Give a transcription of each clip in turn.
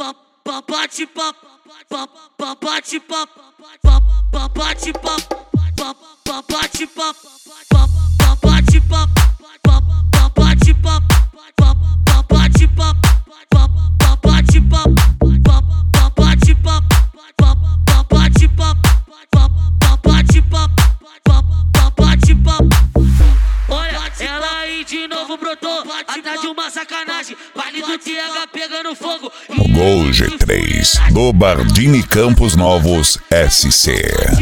bate papo, bate papo, bate papo, bate papo, bate papo, bate papo, bate papo, bate papo, bate papo, bate papo, bate papo, bate papo. Olha, ela aí de novo brotou, atrás de uma sacanagem, baile do TH pegando fogo. Gol G3 do Bardini Campos Novos SC.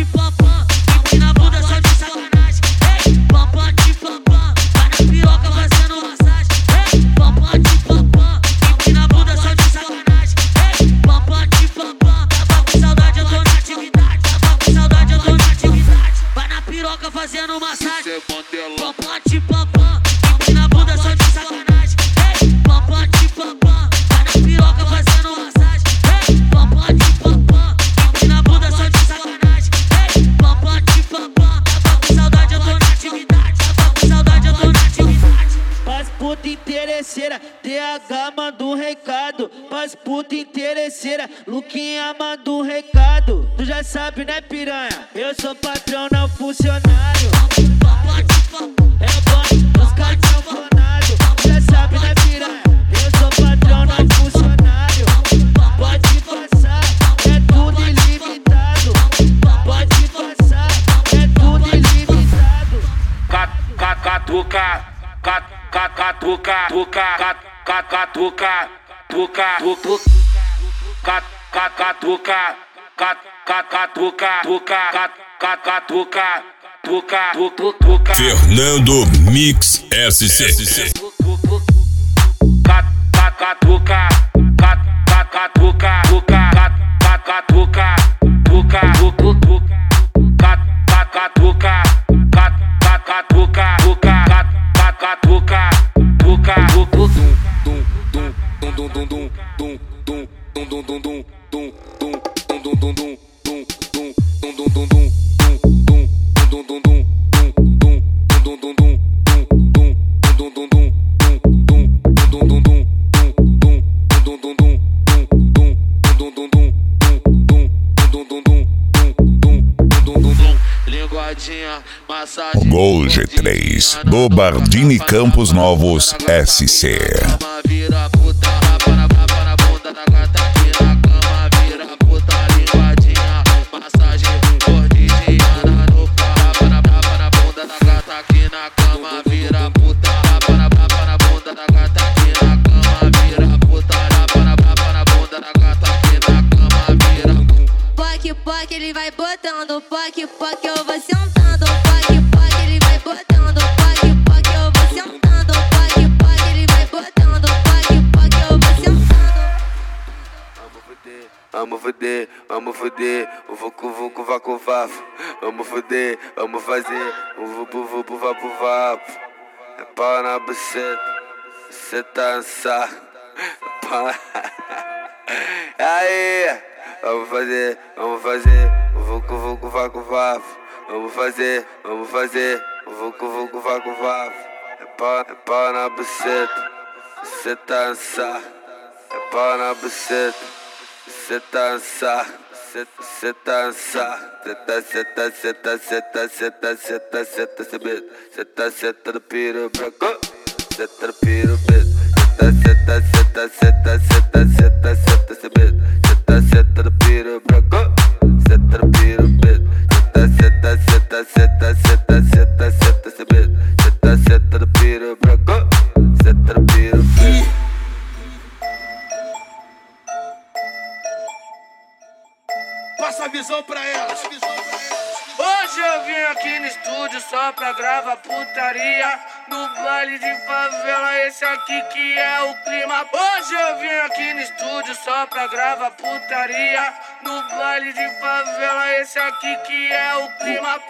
Fazendo massagem, papote papá, na bunda só de sacanagem. Papote papá, vai na piroca fazendo massagem. Papote papá, na bunda só de sacanagem. Papote papá, tava com saudade, eu tô na atividade. Tava com saudade, eu tô na atividade. Pras puta interesseira, TH manda um recado. Pras puta interesseira, Luquinha manda um recado. Tu já sabe, né, piranha? Eu sou patrão, não funcionário. É o banco dos cartões. Tu já sabe, né, piranha? Eu sou patrão, não funcionário. Pode passar, é tudo ilimitado. Pode passar, é tudo ilimitado. Catuca, catuca, Fernando Mix SC. Gol G3 do Bardini Campos Novos SC. Poc, ele vai botando, poc, eu vou sentando, poc, ele vai botando, poc, eu vou sentando, poc, ele vai botando, poc, eu vou sentando. Vamos foder, o vucu vacu vafo. Vamos foder, vamos fazer o vupu vapu vapo. É pau na buceta, cê tá ansado. Aí, vamos fazer o vucu vacu vafo. Vamos fazer o vucu vacu vafo. É pau na buceta, cê tá ansado. É pau na buceta, cê tá ansado. Cê tá ansado. Cê tá sentando piro branco. Cê tá no piro preto. Cê tá sentando piro branco. Cê tá no piro preto. Cê tá sentando piro branco. Cê tá no piro preto. Passa a visão pra elas. Hoje eu vim aqui no estúdio só pra gravar putaria. No baile de favela, esse aqui que é o clima. Hoje eu vim aqui no estúdio só pra gravar putaria. No baile de favela, esse aqui que é o clima.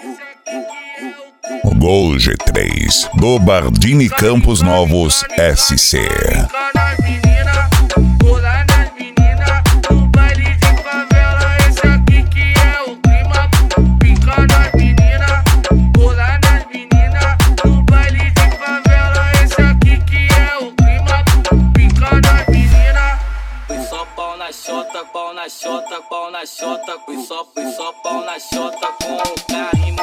Gol G3 do Bardini Campos Novos SC. xota, pau na xota, pau na xota, fui só pau na xota com o carinho.